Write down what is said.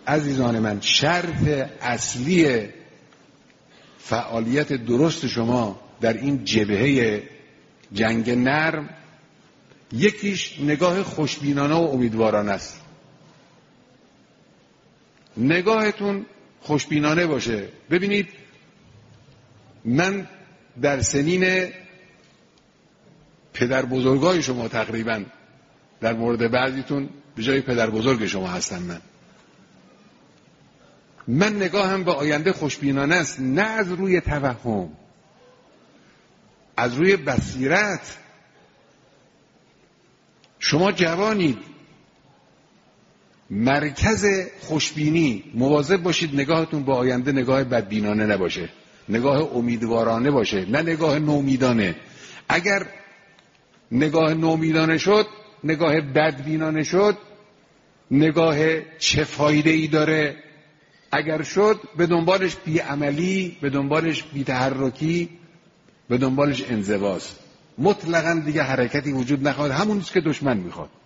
عزیزان من شرط اصلی فعالیت درست شما در این جبهه جنگ نرم یکیش نگاه خوشبینانه و امیدوارانه است. نگاهتون خوشبینانه باشه. ببینید من در سنین پدر بزرگای شما تقریبا در مورد بعضیتون به جای پدر بزرگ شما هستم. من نگاهم به آینده خوشبینانه است، نه از روی توهم، از روی بصیرت. شما جوانید، مرکز خوشبینی، مواظب باشید نگاهتون به آینده نگاه بدبینانه نباشه، نگاه امیدوارانه باشه، نه نگاه نومیدانه. اگر نگاه نومیدانه شد، نگاه بدبینانه شد، نگاه چه فایده ای داره اگر شد، به دنبالش بیعملی، به دنبالش بی‌تحرکی، به دنبالش انزواست. مطلقاً دیگه حرکتی وجود نخواهد، همون چیزی که دشمن میخواد.